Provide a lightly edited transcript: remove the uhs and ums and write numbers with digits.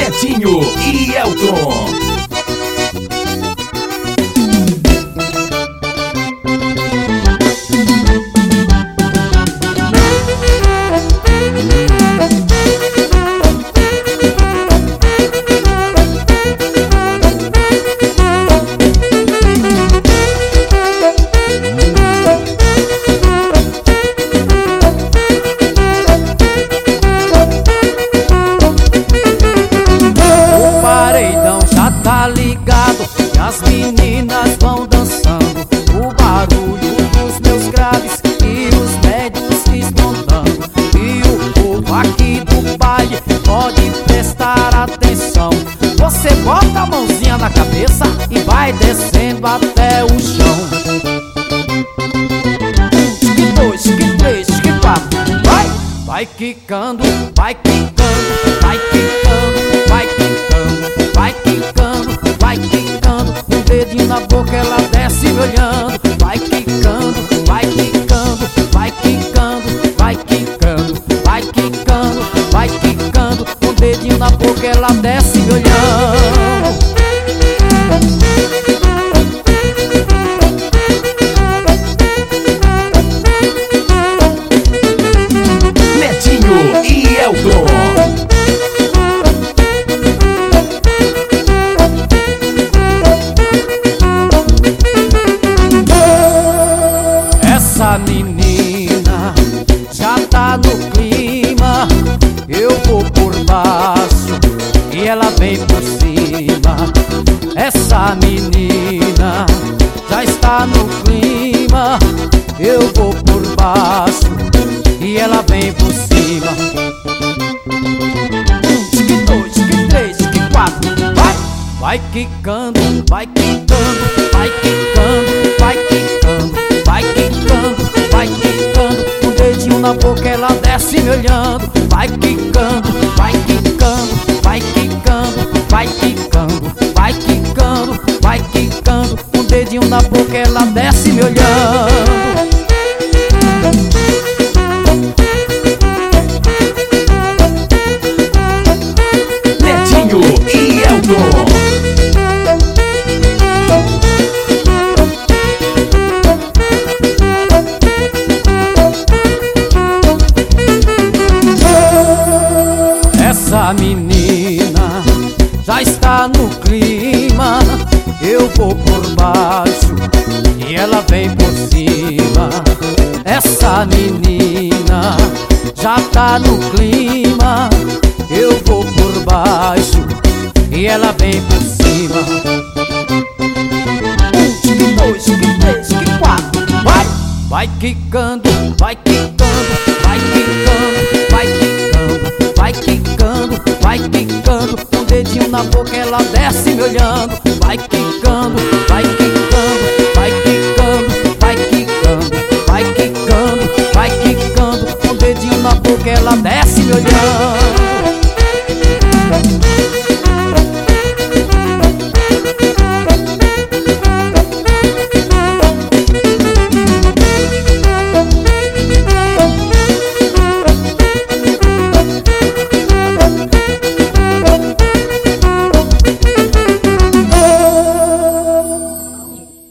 Netinho e Elton. Tá ligado que as meninas vão dançando, o barulho dos meus graves e os médios espontando. E o povo aqui do baile pode prestar atenção. Você bota a mãozinha na cabeça e vai descendo até o chão. Que dois, que três, que quatro, vai! Vai quicando, vai quicando, vai quicando, vai quicando, vai quicando, vai quicando. Um dedinho na boca ela desce me olhando. Vai quicando, vai quicando, vai quicando, vai quicando, vai quicando, vai quicando. Um dedinho na boca ela desce me olhando. Netinho e Elton. Essa menina já tá no clima. Eu vou por baixo e ela vem por cima. Essa menina já está no clima. Eu vou por baixo e ela vem por cima. Que dois, que três, que quatro, vai! Vai quicando, vai quicando, vai quicando, vai quicando, vai quicando, vai quicando. Um dedinho na boca ela desce me olhando. Vai quicando, vai quicando, vai quicando, vai quicando, vai quicando, vai quicando. Um dedinho na boca ela desce me olhando. Netinho e Elton. Essa menina já está no clima. Eu vou por baixo e ela vem por cima. Essa menina já tá no clima. Eu vou por baixo e ela vem por cima. Que dois, que três, que quatro, vai! Vai quicando, vai quicando, vai quicando, vai quicando, vai quicando, vai quicando. Um dedinho na boca ela desce me olhando. Vai quicando, vai quicando, vai quicando, vai quicando, vai quicando, vai quicando. Um dedinho na boca ela desce me olhando.